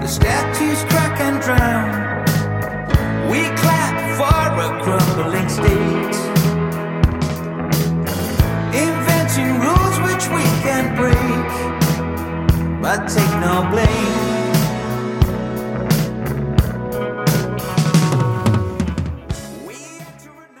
statues crack and drown. We clap for a crumbling state, inventing rules which we can break, but take no blame.